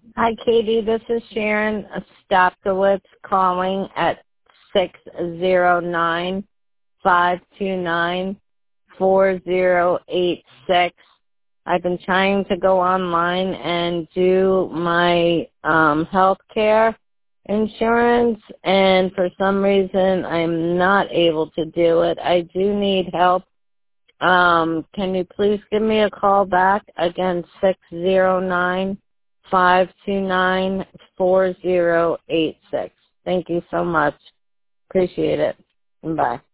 Hi, Katie. This is Sharon Stopkowitz calling at 609-529-4086. I've been trying to go online and do my health care insurance, and for some reason I'm not able to do it. I do need help. Can you please give me a call back? Again, 609-529-4086. Thank you so much. Appreciate it. Bye.